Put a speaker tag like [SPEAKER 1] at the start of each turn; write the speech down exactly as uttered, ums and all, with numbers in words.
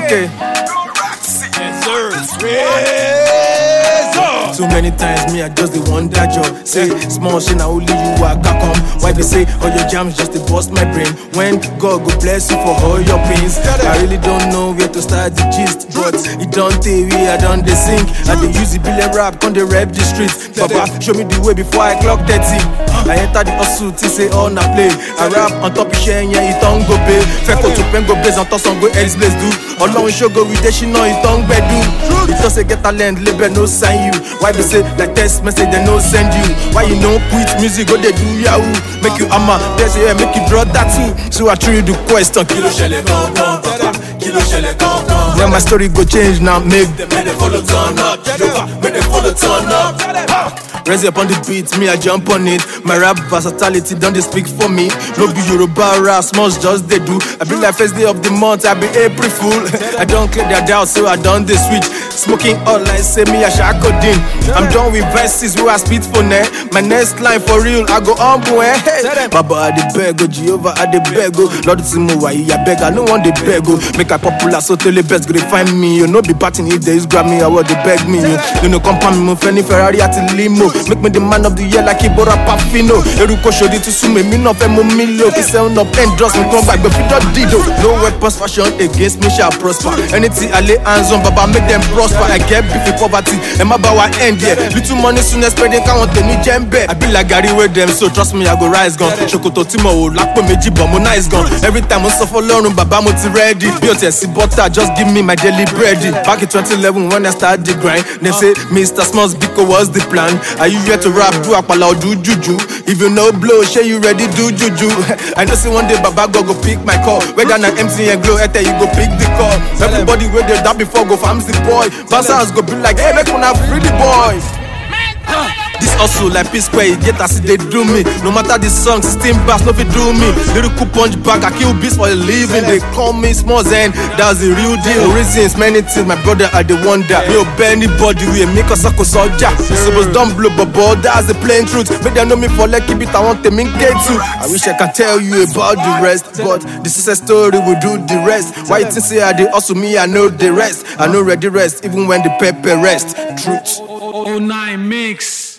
[SPEAKER 1] Okay.
[SPEAKER 2] Yes, sir. Yes, sir.
[SPEAKER 1] Too many times me I just the one that job. Say small shit now only you I got come. Why they say all your jams just to bust my brain? When God go bless you for all your pains. I really don't know where to start the gist, but it don't tell me I don't they sing. I they use the billion rap on the rap the streets. Baba show me the way before I clock thirty. I enter the hustle to say all na play. I rap on top of share yeah it don't go pay. Feko to pen go blaze on top some go else blaze do. Along show go with the she know it don't be do. It just say get talent label no sign you. Why they say like text message they no send you? Why you no quit music go they do yahoo? Make you hammer, there's yeah make you draw that too. So I threw you the question. Kilo shele gone gone, kilo shele gone gone. When my story go change now, make them make they follow turn up, make they follow turn up. Raise up on the beat, me I jump on it. My rap versatility don't they speak for me. No be Yoruba rap, smalls just they do. I be like first day of the month, I be April Fool. I don't clear their doubt, so I done the switch. Smoking all like say me a shakodin. I'm done with verses where I spit for net. My next line for real, I go humble eh. Baba I the beg, oh Jehovah I the beg, oh Lord Timo why I beg, I no want the beg, oh. Make I popular, so tell the best go they find me. You know be batting if they is grab me, I want they beg me. You know come me, mo Fanny Ferrari at the limo. Make me the man of the year like Ibora Pafino. Eruko showed it to sume, me no femo milo. Ki sound up and dross me come back, but we don't dido. No weapons fashion against me shall prosper. Anything I lay hands on, Baba make them prosper. I get beef with poverty, and my bow end yeah. Little money soon as spreading can't want any jembe. I be like Gary with them, so trust me I go rise gun. Shokoto Timo, Lakpo Meji Bomo nice gun. Every time I suffer learn, Baba Moti ready. Beauty see butter, just give me my daily bread. Back in twenty eleven when I started the grind, they say Mister Smalls Biko was the plan. Are you here to rap, do akpala or do juju? If you know blow, share you ready, do juju. I know say one day Baba go go pick my call. Whether na M C and glow, ete you go pick the call. Everybody where they that before go farms the boy. Bassas go be like, hey, make una free the boys. This hustle like P Square, it get as they do me. No matter the song, sixteen bars, no fit do me. Lyrical punch back, I kill beats for a living. They call me small Zen, that's the real deal. Reasons, many things, my brother I the wonder. Me obey anybody, we make us a soldier. Suppose don't blow, but boy, that's the plain truth. Make them know me for lucky bit, I want them in K too. I wish I can tell you about the rest, but the success story will do the rest. Why you think say I did hustle me, I know the rest. I know ready rest, even when the pepper rest. Truth.
[SPEAKER 2] oh nine mix.